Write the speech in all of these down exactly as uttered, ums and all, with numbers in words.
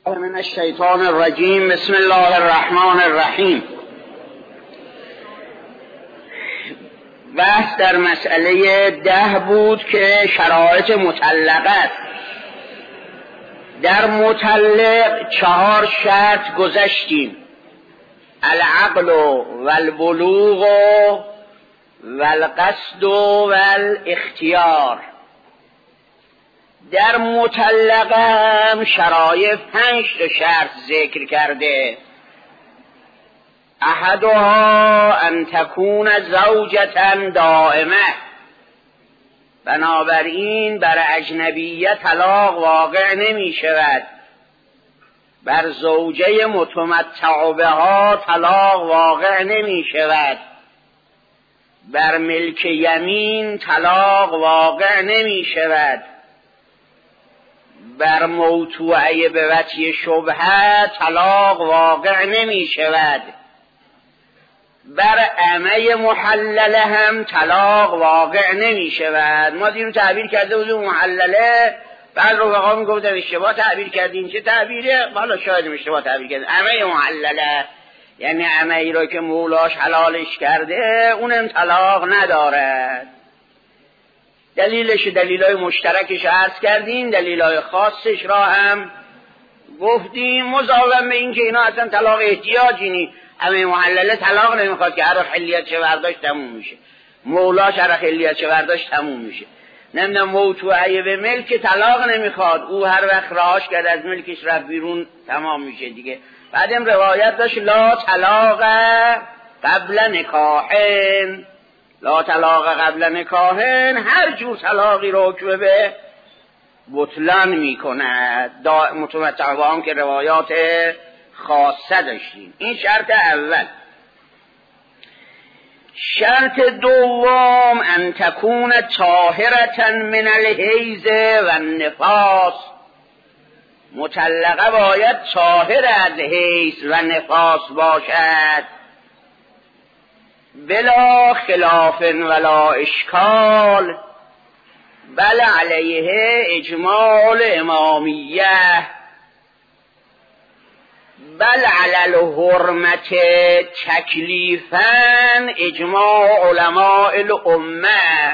من الشیطان الرجیم. بسم الله الرحمن الرحیم. بحث در مسئله ده بود که شرایط مطلقه. در مطلق چهار شرط گذشتیم: العقل و البلوغ و القصد و الاختیار. در مطلق هم شرایط پنج تا شرط ذکر کرده: احدها ان تکون زوجة دائمه، بنابراین بر اجنبیه طلاق واقع نمی شود، بر زوجه متمتع بها طلاق واقع نمی شود، بر ملک یمین طلاق واقع نمی شود، بر موتوعه به وجه شبهه طلاق واقع نمی شود، بر امه محلله هم طلاق واقع نمی شود. ما دیرو تعبیر کرده بودیم محلله، بعد رفقا میگفتن اشتباه تعبیر کردین. چه تعبیره؟ حالا شاید اشتباه تعبیر کردین. امه محلله یعنی امه ای رو که مولاش حلالش کرده اونم طلاق ندارد. دلیلش دلیلای مشترکش عرض کردیم، دلیلای خاصش را هم گفتیم. مضافاً به این که اینا اصلا طلاق احتیاجی نی، همه محلله طلاق نمیخواد که هر خلیت چه برداشت تموم میشه، مولاش هر خلیت چه برداشت تموم میشه. نمیدونم موتوعه به ملک طلاق نمیخواد، او هر وقت راهش کرد از ملکش رفت بیرون تمام میشه دیگه. بعدم روایت داشت لا طلاق قبل نکاحن، لا طلاق قبل نکاحن، هر جور طلاقی رو حکم به بطلان میکند. متمتع با هم که روایات خاصه داشتیم. این شرط اول. شرط دوم ان تکون طاهرة من الحیض و النفاس، مطلقه باید طاهر از حیض و نفاس باشد، بلا خلاف ولا اشکال، بل علیه اجماع الامامیه، بل علی الحرمت تکلیفاً اجماع علماء الامه.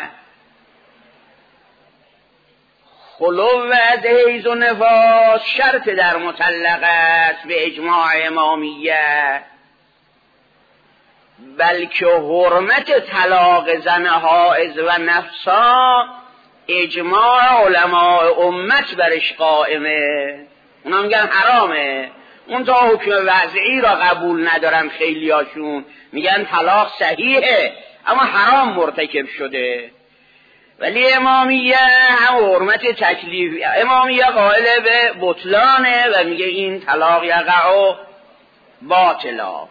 خلو از حیض و نفاس شرط در مطلقه است به اجماع امامیه، بلکه حرمت طلاق زن حائض و نفسا اجماع علماء امت برش قائمه. اونا میگن حرامه، اون تا حکم وضعی را قبول ندارن خیلیاشون، میگن طلاق صحیحه اما حرام مرتکب شده. ولی امامیه هم حرمت تکلیف، امامیه قائل به بطلانه و میگه این طلاق یقع باطلا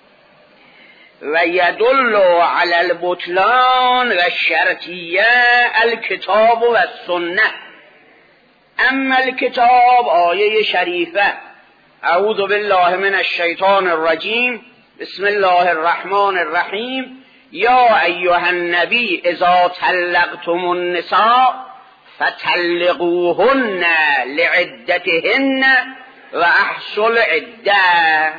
و یدل علی البطلان و الشرطیه الکتاب و السنه. اما الکتاب آیه شریفه اعوذ بالله من الشیطان الرجیم بسم الله الرحمن الرحیم یا ایها النبی اذا طلقتم النساء فطلقوهن لعدتهن و احصوا العده.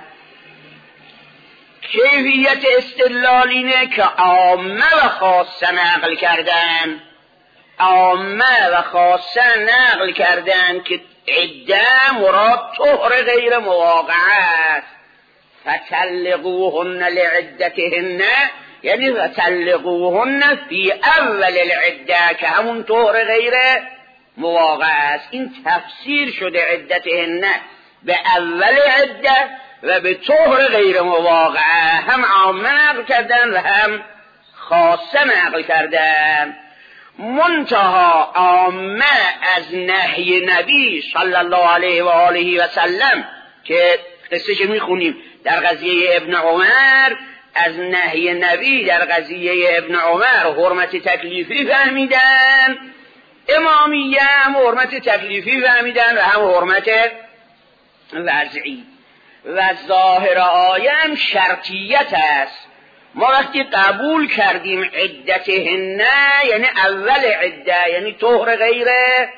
کیفیت استدلال اینه که عامه و خاصه نقل کردن، عامه و خاصه نقل کردن که عده مراد طهر غیر مواقعه. فطلقوهن لعدتهن یعنی فطلقوهن فی اول العده که همون طهر غیر مواقعه است. این تفسیر شده عدتهن به اول عده و به طهر غیر مواقعه، هم عامه نقل کردن و هم خاصه نقل کردن. منتها عامه از نهی نبی صلی الله علیه و آله و سلم که قصهش میخونیم در قضیه ابن عمر، از نهی نبی در قضیه ابن عمر حرمت تکلیفی فهمیدن، امامیه هم حرمت تکلیفی فهمیدن و هم حرمت وضعی. و ظاهر آیه هم شرطیت است. ما وقتی قبول کردیم عدتهن یعنی اول عده، یعنی طهر غیر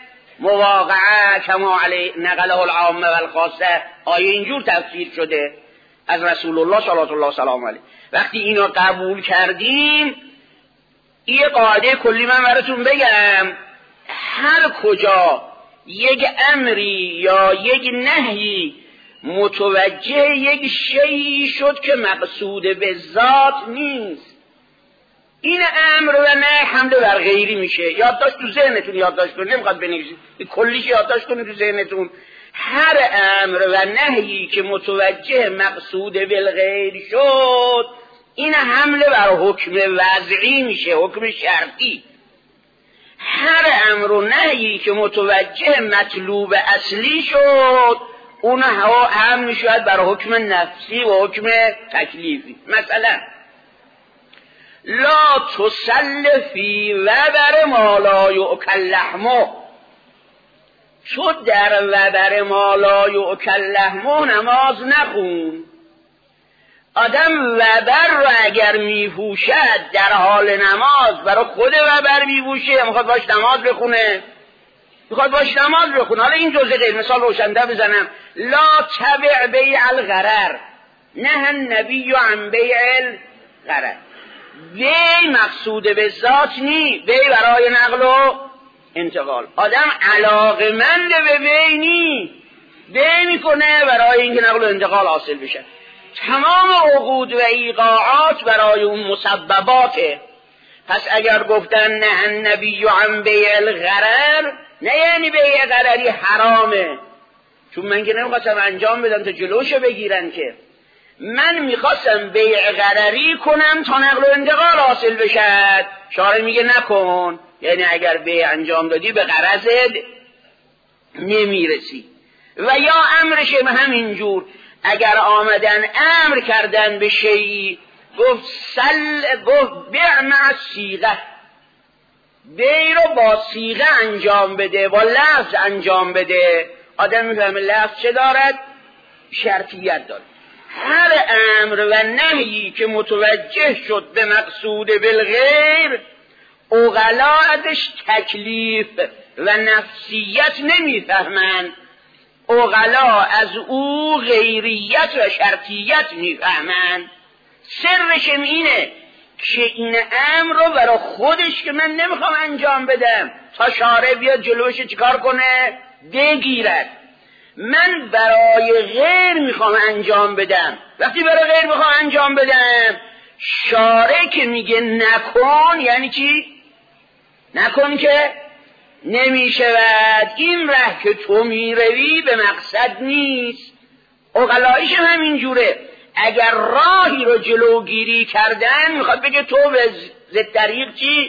مواقعه کما علی نقله العامه و الخاصه، آیه اینجور تفسیر شده از رسول الله صلی الله سلام علیه. وقتی اینو قبول کردیم، این قاعده کلی من براتون بگم، هر کجا یک امری یا یک نهی متوجه یک شیئی شد که مقصود به ذات نیست، این امر و نه حمله بر غیری میشه. یادداشت تو ذهنتون یادداشت کنید، نمیخواد بنویسید، کلیش یادداشت کنید تو ذهنتون. هر امر و نهی که متوجه مقصود بالغیر شد، این حمله بر حکم وضعی میشه، حکم شرطی. هر امر و نهی که متوجه مطلوب اصلی شد، اون هم میشه بر حکم نفسی و حکم تکلیفی. مثلا لا تسلفی وبر ما لا یؤکل لحمه، چو در وبر ما لا یؤکل لحمه نماز نخون. آدم وبر رو اگر میپوشد در حال نماز، برای خود وبر میپوشه، میخواد باش نماز بخونه، میخواد باش نماز بخونه. حالا این جزء غیر مثال روشنده بزنم. لا تبع بیع الغرر، نه النبی عن بیع الغرر. بی مقصود به ذات نی، بی برای نقل و انتقال. آدم علاقمند به بی نی، بی میکنه برای اینکه نقل و انتقال حاصل بشه. تمام عقود و ایقاعات برای اون مسبباته. پس اگر گفتن نه النبی عن بیع الغرر، نه یعنی بیع غرری حرامه، چون من که نمیخواستم انجام بدم تا جلوشو بگیرن، که من میخواستم بیع غرری کنم تا نقل و انتقال حاصل بشد. شارع میگه نکن، یعنی اگر بیع انجام دادی به غرضت نمیرسی. و یا امرش همینجور، اگر آمدن امر کردن به شیئی، گفت سل گفت بیع مع صیغه، بیع رو با صیغه انجام بده، با لفظ انجام بده. آدم میفهمه لفظ چه دارد؟ شرطیت دارد. هر امر و نهی که متوجه شد به مقصود بالغیر، عقلا ازش تکلیف و نفسیت نمیفهمند، عقلا از او غیریت و شرطیت میفهمند. سرش اینه که این امر رو برای خودش که من نمیخوام انجام بدم، تا شارع بیاد جلوش چیکار کنه؟ بگیرد. من برای غیر میخوام انجام بدم. وقتی برای غیر میخوام انجام بدم، شارع که میگه نکن، یعنی چی؟ نکن که نمیشود. این ره که تو میروی به مقصد نیست. عقلایش همین جوره. اگر راهی رو جلوگیری کردن، میخواد بگه تو به ضد طریق چی؟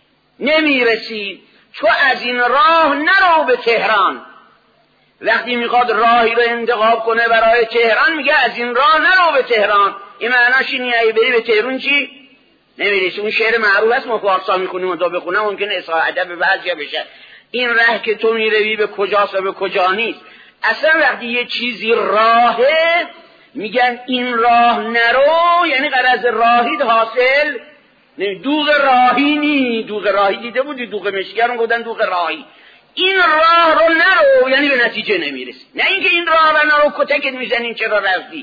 نمیرسی. تو از این راه نرو به تهران. وقتی میخواد راهی رو انتخاب کنه برای تهران، میگه از این راه نرو به تهران. این معناش اینه اگه بری به تهران چی؟ نمیرسی. اون شعر معروف است، ما فارسا میخونیم و تا بخونم ممکنه اصلاح ادب بعضیا بشه. این راه که تو میروی به کجاست و به کجا نیست. اصلا وقتی یه چیزی راهه، میگن این راه نرو، یعنی غرض راهید حاصل نه. دوغ راهی نی، دوغ راهی دیده بودی؟ دوغ مشکر رو گفتن دوغ راهی. این راه رو نرو یعنی به نتیجه نمیرسی. نه اینکه این راه رو نرو کتکت میزنین چرا رفتی.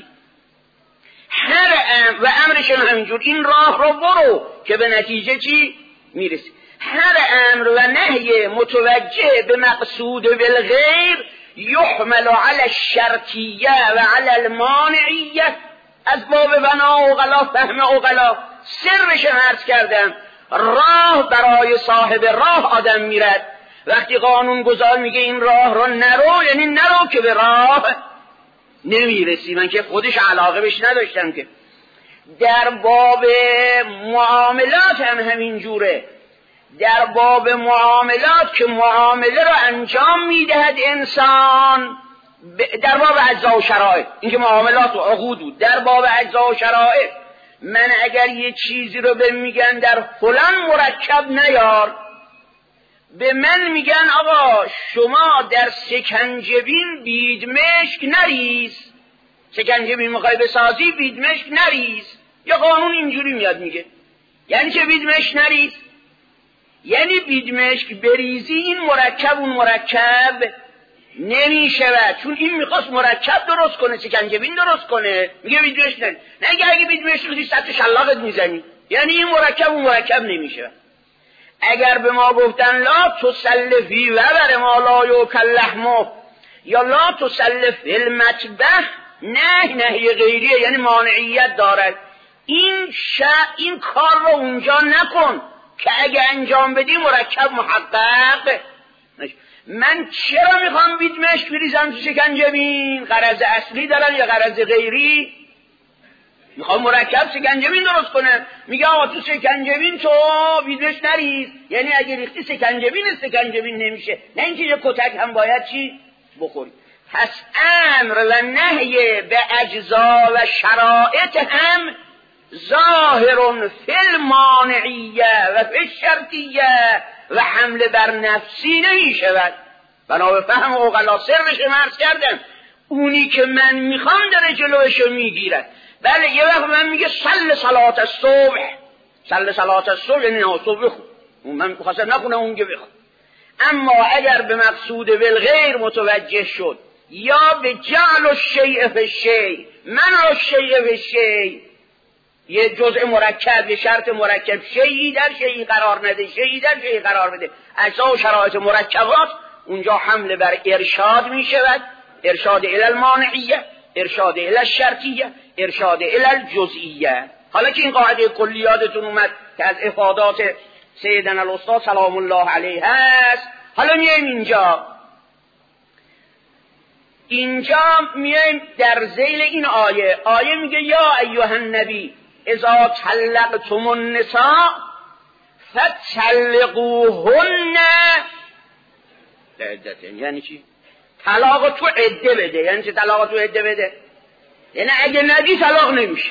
هر امر و امرش همینجور، این راه رو برو که به نتیجه چی میرسی. هر امر و نهی متوجه به مقصود بالغیر یحمل علی الشرطیه و علی المانعیه. از باب بنا عقلا، فهم عقلا. سرش عرض کردم، راه برای صاحب راه آدم میرد. وقتی قانون گذار میگه این راه رو نرو، یعنی نرو که به راه نمیرسی. من که خودش علاقه بهش نداشتم. که در باب معاملات هم همین جوره. در باب معاملات که معامله رو انجام میدهد انسان، در باب اجزا و شرایط، اینکه معاملات و عقود بود. در باب اجزا و شرایط، من اگر یه چیزی رو به میگن در فلان مرکب نیار، به من میگن آقا شما در سکنجبین بیدمشک نریز، سکنجبین میخوای بسازی بیدمشک نریز. یا قانون اینجوری میاد میگه، یعنی چه بیدمشک نریز؟ یعنی بیدمشک بریزی این مرکب اون مرکب نمی شود، چون این میخواست مرکب درست کنه، سکنجبین درست کنه، میگه بیدمشک نه نگه اگه بیدمشک بودی سطح شلاقت میزنی، یعنی این مرکب اون مرکب نمی شود. اگر به ما گفتن لا تسلفی و بر ما لا یوکل لحمه یا لا تسلف المطبخ، نه نهی غیریه، یعنی مانعیت دارد. این شا این کار رو اونجا نکن که اگه انجام بدی مرکب محقق. من چرا میخوام بیدمشک بریزم تو شکنجبین؟ غرض اصلی دارن یا غرض غیری؟ میخوام مرکب سکنجبین درست کنه، میگه آقا تو سکنجبین تو بیدمشک نریز، یعنی اگه ریختی سکنجبین سکنجبین نمیشه، نه اینکه یه کتک هم باید چی بخوری. پس امر و نهی به اجزا و شرایط هم ظاهر فی المانعیه و فی الشرطیه و حمله بر نفسی نمی شود. بنا به فهم عقلا سرش مرز کردم، اونی که من میخوام داره جلوشو میگیرد. بله یه وقت من میگه صل صلات الصبح، صل صلات الصبح یعنی نه صبح بخون، من میخواستم نکنم اون که بخون. اما اگر به مقصود بالغیر متوجه شد یا به جعل الشیء فی الشیء، من الشیء فی الشیء، یه جزء مرکب یه شرط مرکب شیئی در شیئی قرار نده، شیئی در شیئی قرار بده، اجزا و شرایط مرکبات، اونجا حمله بر ارشاد می شود، ارشاد الی المانعیه، ارشاد الی الشرطیه، ارشاد الی الجزئیه. حالا که این قاعده کلیاتتون اومد که از افادات سیدنا الاستاد سلام الله علیه هست، حالا میایم اینجا اینجا میایم در ذیل این آیه. آیه میگه یا ایها النبی اذا طلقتم النساء فطلقوهن لعدتهن. یعنی چی؟ طلاق تو عده بده. یعنی چی طلاق تو عده بده؟ یعنی اگه ندی طلاق نمیشه.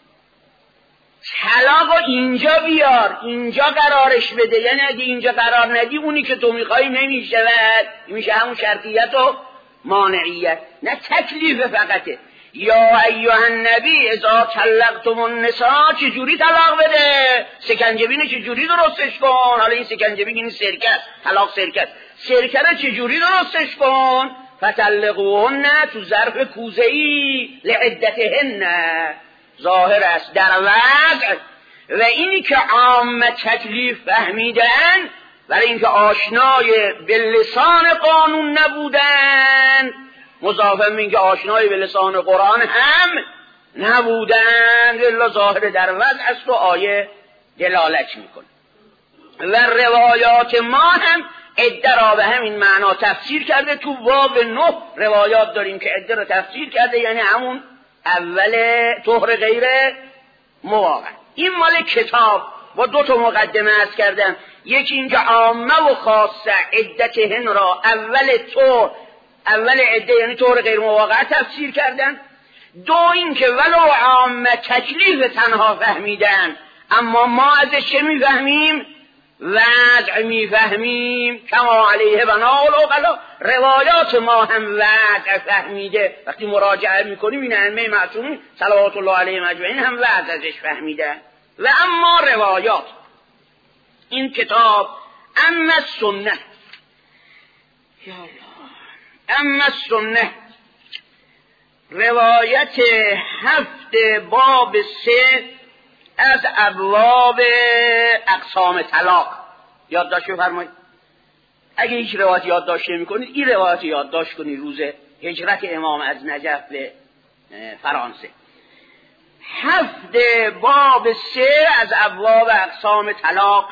طلاق اینجا بیار، اینجا قرارش بده. یعنی اگه اینجا قرار ندی اونی که تو میخوای نمیشود، میشه همون شرطیت و مانعیت، نه تکلیف فقطه. یا ایها النبی اذا طلقتم النساء، چجوری طلاق بده؟ سکنجبین چجوری درستش کن؟ حالا این سکنجبین این سرکه است، طلاق سرکه است، سرکه رو چجوری درستش کن؟ فطلقوهن تو ظرف کوزه‌ای لعدتهن، ظاهر است در وضع. و اینی که عام تکلیف فهمیدن برای اینکه آشنای به لسان قانون نبودن، مضافم اینکه آشنای به لسان قرآن هم نبودن، الا ظاهر در وضع است و آیه دلالت میکنه. و روایات ما هم عده را به همین معنا تفسیر کرده. تو باب نه روایات داریم که عده را تفسیر کرده، یعنی همون اول طهر غیر مواقع. این مال کتاب با دو تا مقدمه عرض کردم، یکی اینکه عامه و خاصه عدتهن را اول طهر، اول عده یعنی طهر غیر مواقع تفسیر کردن. دو اینکه ولو عامه تکلیف تنها فهمیدن، اما ما ازش چه میفهمیم؟ وضع میفهمیم. کما علیه بنا العقلا، روایات ما هم وضع فهمیده. وقتی مراجعه میکنیم این ائمه معصومین صلوات الله علیهم اجمعین هم وضع ازش فهمیده. و اما روایات این کتاب اما السنه، یا الله، اما السنه روایت هفت باب سه از ابواب اقسام طلاق. یادداشت بفرمایید. اگه هیچ روایت یادداشت نمی‌کنید این روایت یادداشت کنید. روز هجرت امام از نجف به فرانسه، هفت باب سه از ابواب اقسام طلاق،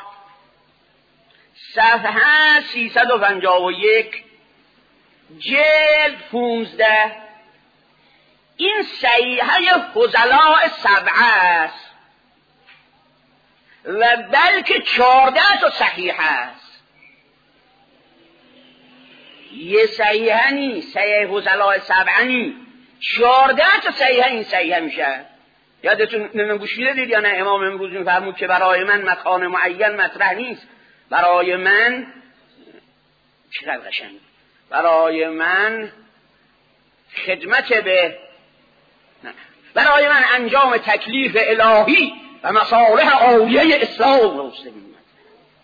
صفحه سیصد و پنجاه و یک، جلد پونزده. این صحیحه فضلاء سبعه است و بلکه چهارده تا صحیح است. یه صحیحه نیست، صحیح فضلاء سبعه نیست، چهارده تا صحیحه این صحیحه میشه. یادتون نمیم گوش میدید یا نه؟ امام امروز میفرمود که برای من مکان معین مطرح نیست، برای من چقدر قشنگ، برای من خدمت به نه. برای من انجام تکلیف الهی و مصالح عالیه اسلام و مسلمین.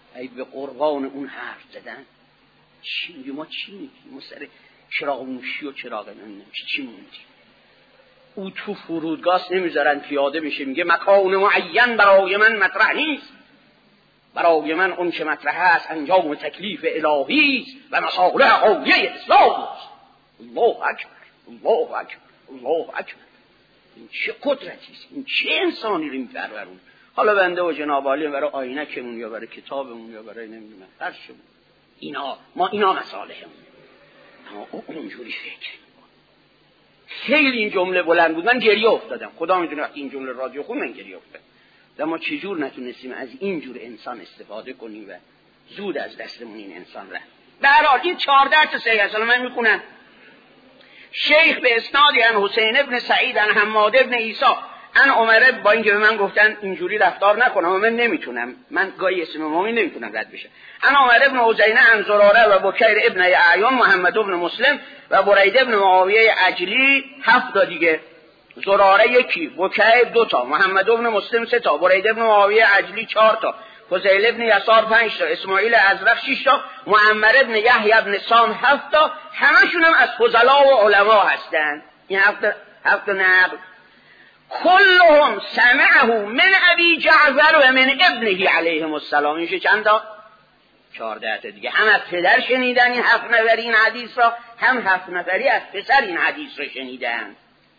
ای به قربان اون حرف زدن. چی میگه؟ ما چی میگیم؟ ما سر چراغ موشی و چراغ نمیشه چی میگیم؟ او تو فرودگاه نمیذارن پیاده بشه، میگه مکان معین برای من مطرح نیست، برای من اون چه مطرح است انجام تکلیف الهی است و مصالح عالیه اسلام است. الله اکبر، الله اکبر، الله اکبر. این چه قدرتی است، این چه انسانی رو میپرورون. حالا بنده و جناب عالی برای آینکمون یا برای کتابمون یا برای نمیدونم هر چه اینا، ما اینا مصالحمون، اما او اونجوری فکر. خیلی این جمله بلند بود، من گریه افتادم. خدا میدونه وقتی این جمله رادیو خون من گریه افتادم. اما چجور نتونستیم از این جور انسان استفاده کنیم و زود از دستمون این انسان رفت. به هر حال این چهارده تا صحیح است. من میخونم. شیخ به اسنادی ان حسین ابن سعید ان حماد ابن عیسی ان عمر، با اینکه به من گفتن اینجوری رفتار نکنم و من نمیتونم، من گاهی اسم امامی نمیتونم رد بشه. ان عمر ابن عزینه ان زراره و بکیر ابن اعیان محمد ابن مسلم و برید ابن معاویه عجلی، هفت تا دیگه. زراره یکی، بکیر دو تا، محمد ابن مسلم سه تا، برید ابن معاویه عجلی چهار تا، فضیل ابن یسار پنج تا، اسماعیل ازرق شش تا، معمر ابن یحیی ابن سام هفت تا. همشون هم از فضلا و علما هستن. این هفت هفت نقل كلهم سمعه من ابی جعفر و من ابنه علیهم السلام. این چند تا؟ چهارده تا دیگه. هم از پدر شنیدن این هفت نفری این حدیث را، هم هفت نفری از پسر این حدیث را شنیدن.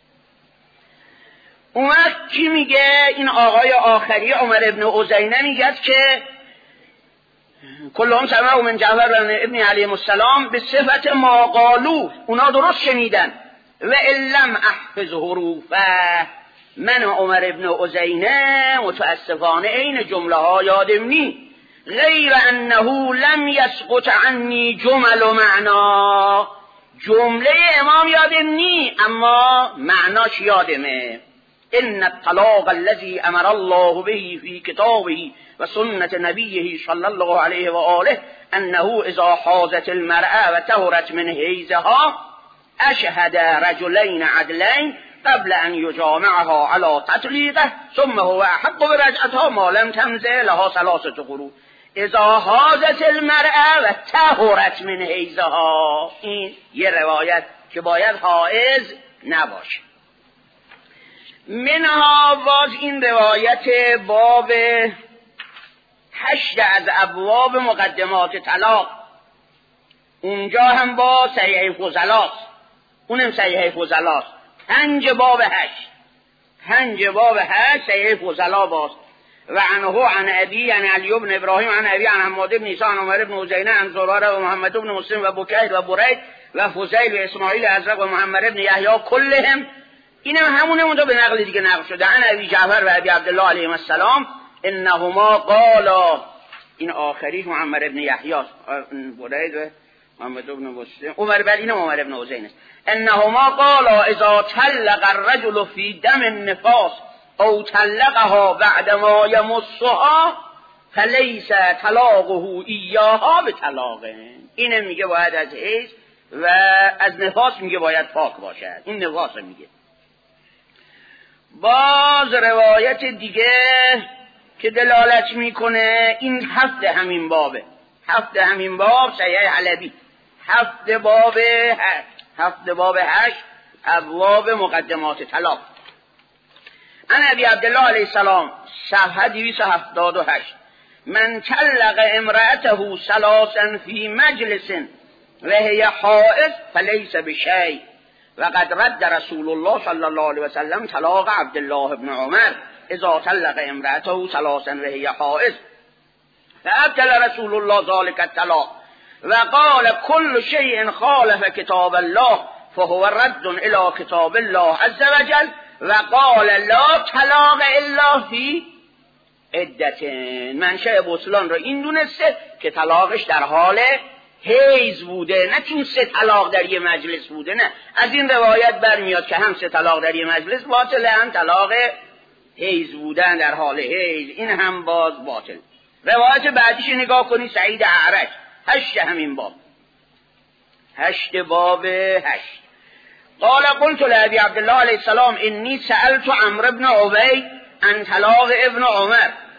اون وقت کی میگه؟ این آقای آخری عمر ابن عزینه میگه که کلهم سمعوا من جعفر و ابن علیهم السلام به صفت ما قالو، اونا درست شنیدن. و علم احفظ حروفه، من عمر ابن عزینه متاسفانه این جمله ها یادم نی، غیر انه لم یسقط عنی جمل و معنا. جمله امام یادم نی اما معناش یادمه. ان الطلاق الذي امر الله به في كتابه و سنت نبیه صلی الله علیه و آله انه اذا حاضت المرأة و طهرت من حیضها اشهد رجلین عدلین قبل ان یجامعها على تطلیقه ثم هو احق برجعتها ما لم تمضی لها ثلاثه قروء. اذا حاضت المرأة و طهرت من حیضها، این یه روایت که باید حائض نباشه. منها باز این روایت باب هشت از ابواب مقدمات طلاق، اونجا هم با صحیح فضلاست، اونم صحیح فضلاست. پنج باب هشت، پنج باب هشت صحیح فضلا باست. و عنه عن ابی عن علی بن ابراهیم عن ابی عن حماد بن عیسی عن عمر بن عزینه عن زراره و محمد بن مسلم و بکیر و برید و فضیل و اسماعیل ازرق و محمد بن یحیی کلهم. اینم همونه اونجا به نقل دیگه نقل شده. عن ابی جعفر و ابی عبدالله علیهم السلام انهما قالا، این آخری محمد بن یحیی برید و محمد بن مسلم عمر بن این عمر بن عزینه است. انهما قالا اذا طلق الرجل في دم النفاس او طلقها بعد ما يمسها فليس طلاقه ایاها بطلاق. اینم میگه باید از حیض و از نفاس میگه باید پاک باشد. این نفاس میگه. باز روایت دیگه که دلالت میکنه این هفت همین بابه، هفت همین باب صحیح حلبی، هفت باب هشت، هفت باب هشت ابواب مقدمات طلاق. عن ابی عبدالله علیه السلام صفحه دویست و هفتاد و هشت من طلق امرأته ثلاثا فی مجلس و هی حائض فلیس بشیء و قد رد رسول الله صلی الله علیه و سلم طلاق عبدالله ابن عمر اذا طلق امرأته ثلاثا و هی حائض فابطل رسول الله ذلك الطلاق و قال كل شيء خالف كتاب الله فهو رد الى كتاب الله عز وجل و قال لا طلاق الا فی عدت. منشأ بطلان را این دونسته که طلاقش در حال حیض بوده، نه چون سه طلاق در یه مجلس بوده. نه، از این روایت برمیاد که هم سه طلاق در یه مجلس باطله، هم طلاق حیض بودن در حال حیض این هم باز باطل. روایت بعدیش نگاه کنی، سعید اعرج، هشت همین باب، هشت باب هشت. قال قلت لأبي عبد الله عليه السلام إني سألت عمرو بن عبيد عن طلاق ابن عمر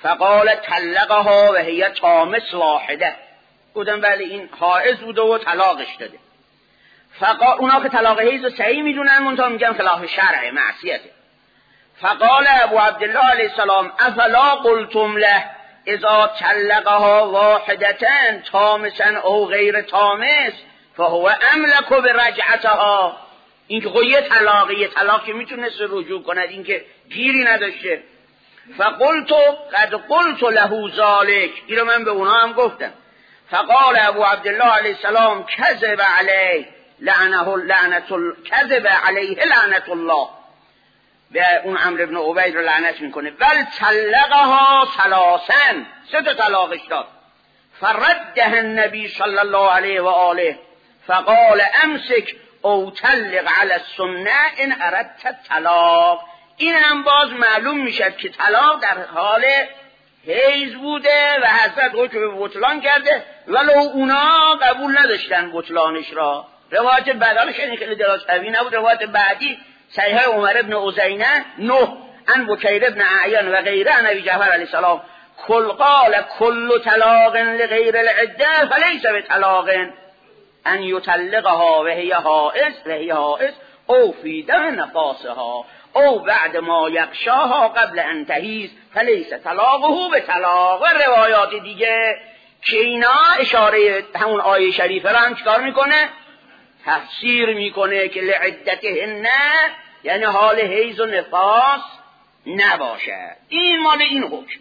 فقال طلقها و هي طامس واحده. گفتم بله این حائض بوده و طلاقش داده. فقال اونا که طلاق حیض رو صحیح میدونن، منتها میگن خلاف شرع معصیته. فقال ابو عبدالله علیه السلام افلا قلتم له اذا طلقها واحدة طامسا او غیر طامس فهو املك برجعتها. این که یه طلاقی یه طلاق که میتونست رجوع کند، این که گیری نداشته. فقلت قد قلت له ذلك، این رو من به اونا هم گفتم. فقال ابو عبدالله علیه السلام کذب علیه لعنه لعنت کذب علیه لعنت الله، به اون عمرو ابن عبید رو لعنت میکنه. بل طلقها ثلاثا، سه تا طلاقش داد. فرده النبی صلی الله علیه و آله فقال امسک او طلق علی السنه ان اردت طلاق. این هم باز معلوم میشد که طلاق در حال حیض بوده و حضرت حکم به بطلان کرده، ولو اونا قبول نداشتن بطلانش را. روایت بعدالش این خیلی دراز قوی نبود. روایت بعدی صحیح عمر ابن عزینه نه عن بکیر ابن اعین و غیره عن ابی جعفر علیه السلام کل قال کل طلاق لغیر العده فلیس بطلاق ان یطلقها و هی حائض و هی حائض او فی دم نفاسها او بعد ما یغشاها قبل ان تحیض فلیس طلاقه به طلاق. و روایات دیگه که اینا اشاره همون آیه شریفه را هم چکار میکنه؟ تفسیر میکنه که لعدتهن یعنی حال حیض و نفاس نباشه. این مال این حکم.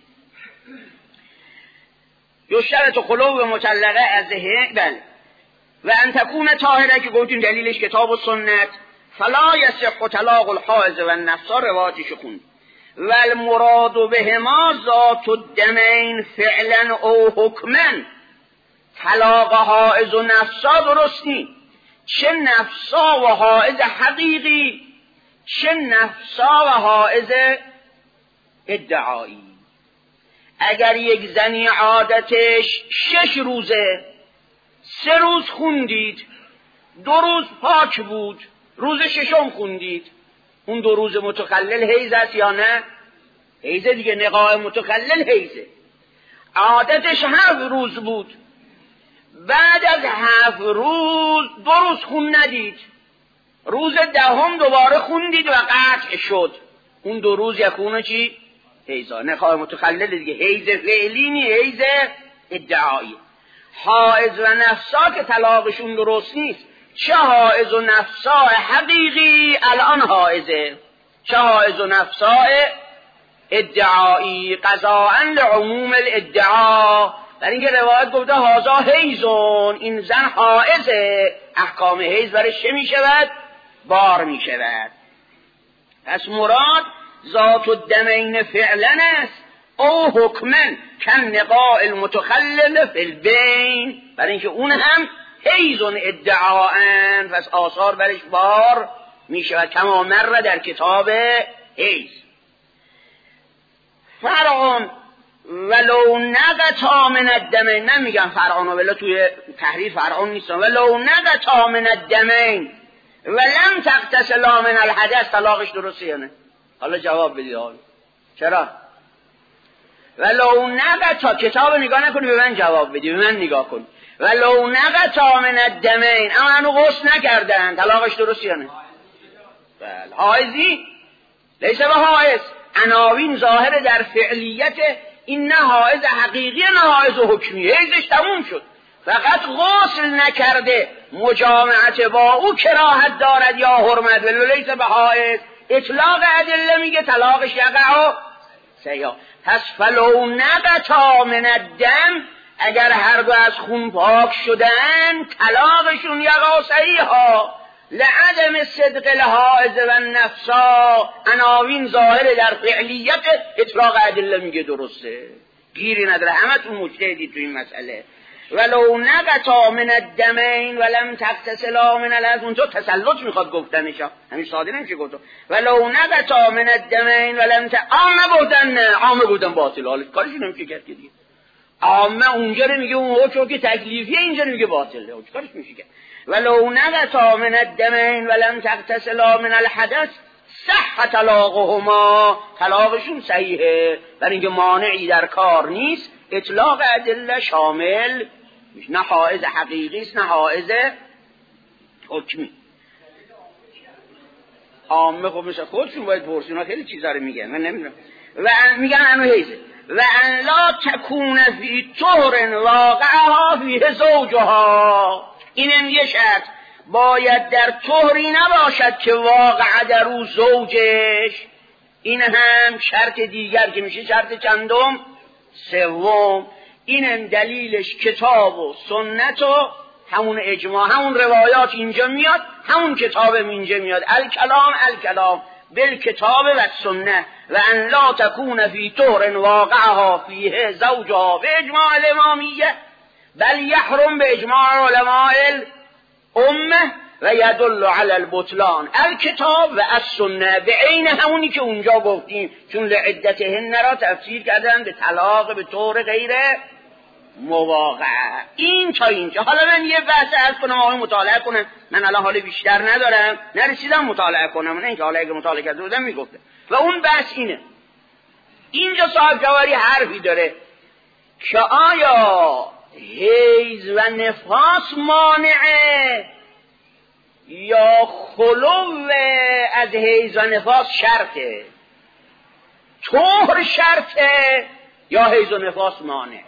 یشترط خلو مطلقه از بله و ان تکون طاهره که گفتیم دلیلش کتاب و سنت. فلا یصح طلاق الحائض و النفسا، روایتش خوند. و المراد بهما ذات الدمین فعلا او حکما. طلاق حائض و نفسا درست نیست، چه نفسا و حائض حقیقی چه نفسا و حائض ادعایی. اگر یک زنی عادتش شش روزه، سه روز خوندید، دو روز پاک بود، روز ششم خوندید، اون دو روز متخلل حیض است یا نه؟ حیض دیگه، نقاء متخلل حیضه. عادتش هفت روز بود، بعد از هفت روز دو روز خون ندید، روز دهم دوباره خوندید و قطع شد، اون دو روز یکونه چی؟ حیضا. نقاء متخلل دیگه، حیض فعلی نی، حیض ادعایی. حائض و نفسا که طلاقشون درست نیست، چه حائض و نفسا حقیقی الان حائضه، چه حائض و نفسا ادعایی. قضاء لعموم الادعا، در اینکه روایت گفته هازا حیضون، این زن حائضه، احکام حیض برش چه می شود؟ بار می شود. پس مراد ذات الدمین فعلا است او حکمن کن نقاء المتخلل فی البین، برای اینکه اون هم حیضون ادعاءن، پس آثار برش بار می شود کما مر در کتاب حیض. فرعون ولو نقطع من الدمین، نمیگم فرعون ولی توی تحریر فرعون نیستم، ولو نقطع من الدمین ولم تغتسلا من الحدث، طلاقش درسته یا نه؟ حالا جواب بدید. حالا چرا؟ ولو نقطع، کتاب نگاه نکنی به من جواب بدی، به من نگاه کن. ولو نقطع من الدمین، اما هنو غسل نکردن، طلاقش درسته یا نه؟ بله. حائضی لیس به حائض، عناوین ظاهر در فعلیت، این نه حائض حقیقی نه حائض حکمی، حیضش تموم شد، فقط غسل نکرده، مجامعت با او کراهت دارد یا حرمت، ولی لیس به حائض. اطلاق ادله میگه طلاقش یقع سیا. پس فلو نقطع من الدم، اگر هر دو از خون پاک شدن طلاقشون یقع صحیحا لعدم صدق الحائض و النفسا، عناوین ظاهر در فعلیت، اطلاق ادله میگه درسته، گیری نداره، همه تون مجتهدید تو این مسئله. ولو نقطع من الدمین ولم تغتسلا من الحدث، اونجا تسلط میخواد گفتنشا، همین ساده نمیشه گفت. ولو نقطع من الدمین ولم ت عامه بودن، نه عامه بودن باطل، حالا کارش نمیشه کرد دیگه. عامه اونجا رو میگه اون حکم که تکلیفیه، اینجا رو میگه باطله، کارش میشه کرد. ولو نقطع من الدمین ولم تغتسلا من الحدث صح طلاقهما، طلاقشون صحیحه، برای اینکه مانعی در کار نیست. اطلاق ادله شامل نه حائز حقیقی است نه حائز حکمی. عامه خب مثل خودشون باید پرسین، ها خیلی چیزا رو میگن من نمیدونم. و میگن انو حیزه و ان لا تکون فی طهر واقعها فیه زوجها. اینم یه شرط، باید در طهری نباشد که واقع در او زوجش. این هم شرط دیگر که میشه شرط چندم؟ سوم. اینم دلیلش کتاب و سنت و همون اجماع، همون روایات اینجا میاد، همون کتاب اینجا میاد. الکلام الکلام بالکتاب و سنت و ان لا تکون فی طهر واقعها فیه زوجها به اجماع الامامیه بل یحرم به اجماع علماء الامه و یدل علی البطلان الکتاب و السنه، به عین همونی که اونجا گفتیم، چون لعدتهن را تفسیر کردن به طلاق به طور غیر مواقع. این تا اینجا. حالا من یه بحث عرض کنم، آقای مطالعه کنم، من الان حال بیشتر ندارم، نرسیدم مطالعه کنم، نه اینکه حالا اگه مطالعه کرده بودم میگفتم. و اون بحث اینه، اینجا صاحب جواری حرفی داره که آیا حیض و نفاس مانعه یا خلو از حیض و نفاس شرطه؟ طهر شرطه یا حیض و نفاس مانعه؟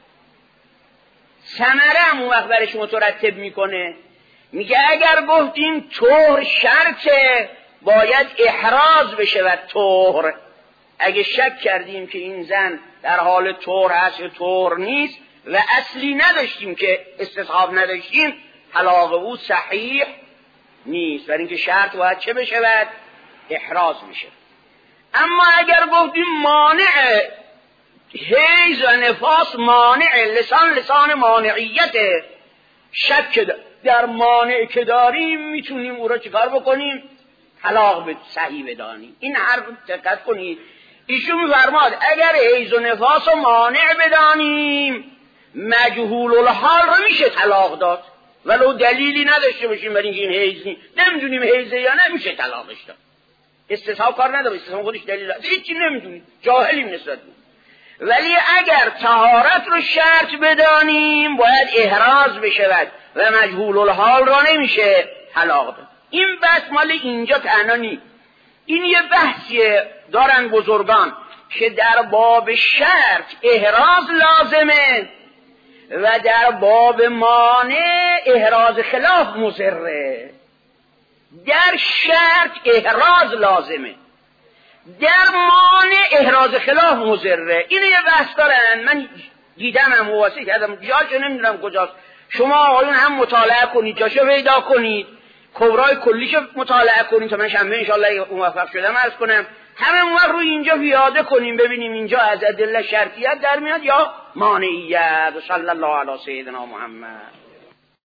ثمره هم اون وقت برش مترتب میکنه، میگه اگر گفتیم طهر شرطه باید احراز بشه و طهر. اگه شک کردیم که این زن در حال طهر هست یا طهر نیست و اصلی نداشتیم که استصحاب نداشتیم، طلاق او صحیح نیست، برای اینکه شرط باید چه بشه؟ باید احراز بشه. اما اگر گفتیم مانع حیض و نفاس مانع، لسان لسان مانعیته، شک در مانع که داریم میتونیم او را چیکار بکنیم؟ طلاق به صحیح بدانیم. این حرف دقت کنید، ایشون میفرماد اگر حیض و نفاس رو مانع بدانیم مجهول الحال رو میشه طلاق داد، ولو دلیلی نداشته باشیم برای اینکه این حیض نیست، نمیدونیم حیضه یا نمیشه طلاقش داد. استصحاب کار نداره، استصحاب خودش دلیل نداره، هیچی نمیدونیم، جاهلیم نسبت به. ولی اگر طهارت رو شرط بدانیم باید احراز بشود و مجهول الحال را نمیشه طلاق داد. این بحث مال اینجا تنها نیست، این یه بحثیه دارن بزرگان که در باب شرط احراز لازمه و در باب مانع احراز خلاف مضره. در شرط احراز لازمه، در مانع احراز خلاف مضره. اینه یه بحث دارن، من دیدم هم مواسه کردم، جاشو نمیدونم کجاست. شما آقایون هم مطالعه کنید، جاشو پیدا کنید، کبرای کلیشو مطالعه کنید تا من شنبه انشاءالله موفق شدم عرض کنم، همه ما رو اینجا پیاده کنیم ببینیم اینجا از ادله شرطیت در میاد یا مانعیت. صلی الله علی سیدنا محمد.